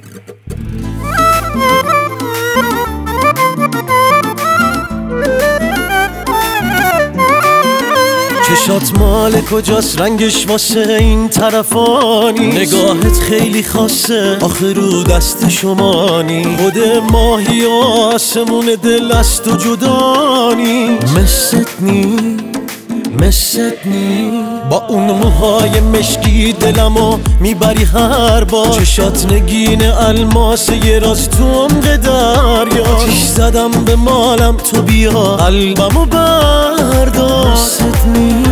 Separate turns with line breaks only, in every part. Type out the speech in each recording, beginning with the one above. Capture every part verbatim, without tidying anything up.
چشات مال کجاست رنگش واسه این طرفا نیست، نگاهت خیلی خاصه آخه رو دست شما نیست، خود ماهی و آسمون دل است و جدا نیست، مثت نیست مثت نیست، با اون موهای مشکی دلمو میبری هر بار، چشات نگین الماس یه راز تو عمق دریا، آتیش زدم به مالم تو بیا قلبمو بردار، مثت نیست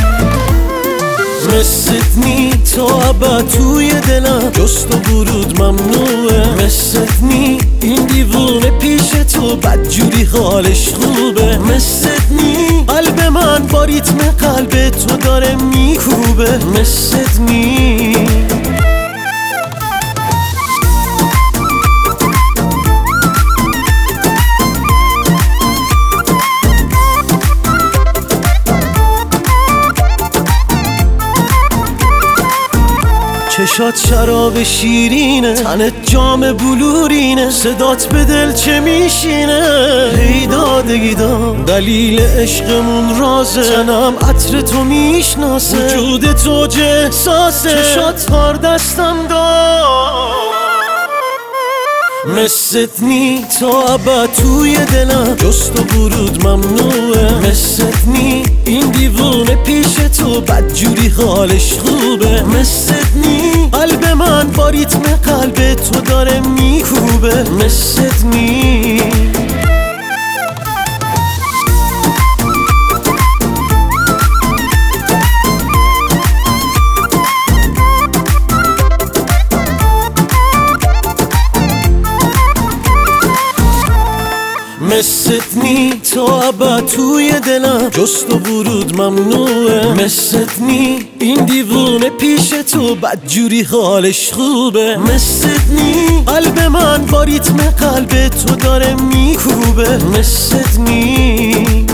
مثت نی تو ابد توی دلم جست و ورود ممنوعه، مثت نی این دیوونه پیش تو بدجوری حالش خوبه، مثت نی قلب من با ریتم قلب تو داره میکوبه، مثت نی چشات شراب شیرینه، تنت جام بلورینه، صدات به دل چه میشینه، هیدا دیدا دلیل عشقمون رازه، تنم عطر تو میشناسه، وجود تو چه احساسه، چشات هار دستم دار، مثت نی تو ابد توی دلم جست و ورود ممنوعه، مثت نی این دیوونه پیش تو بدجوری حالش خوبه، مثت نی قلب من با ریتم قلب تو داره میکوبه، مثت نی مثت نی تو ابد توی دلم جست و ورود ممنوعه، مثت نی این دیوونه پیش تو بدجوری حالش خوبه، مثت نی قلب من با ریتم قلب تو داره میکوبه، مثت نی